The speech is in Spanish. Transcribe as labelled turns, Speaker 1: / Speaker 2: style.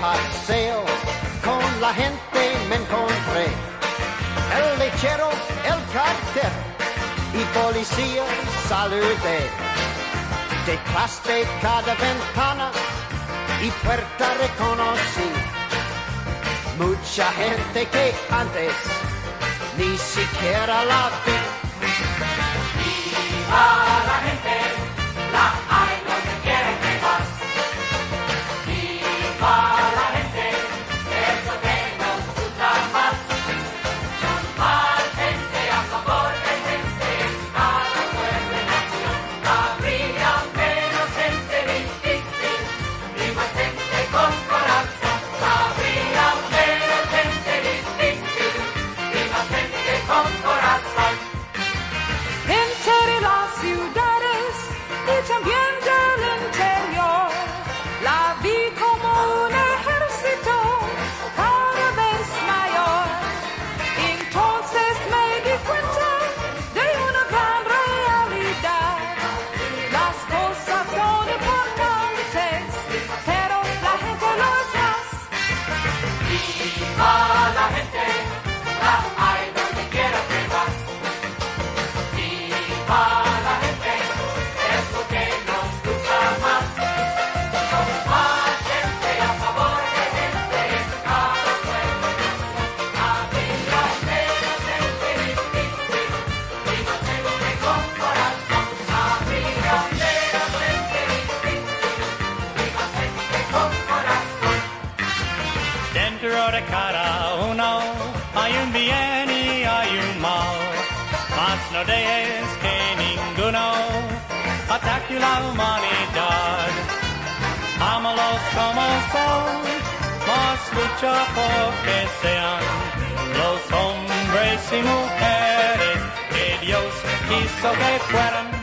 Speaker 1: paseo con la gente me encontré. El lechero, el cartero y policía saludé. Detrás de cada ventana y puerta reconocí mucha gente que antes ni siquiera la vi.
Speaker 2: Viva la gente, la hay donde quiera que vas. Viva la gente, eso que nos gusta más. Con más gente a favor de gente en cada pueblo y nación. Habría menos gente difícil y más gente con corazón. Habría menos gente difícil y más gente con corazón.
Speaker 3: Gente de las ciudades y también del interior, la vi como un ejército cada vez mayor. Entonces me di cuenta de una gran realidad. Las cosas son importantes, pero la gente lo es más.
Speaker 2: Viva la gente, la hay donde quiera que vas. Viva la gente, es lo que nos gusta más. Con más gente a favor de gente en cada pueblo y nación. Habría menos gente difícil y más gente con corazón. Habría menos gente difícil y más gente con corazón.
Speaker 4: Dentro de cada uno hay un bien y hay un mal, mas no dejes que ninguno ataque la humanidad. Ámalos como son, mas lucha porque sean los hombres y mujeres que Dios quiso que fueran.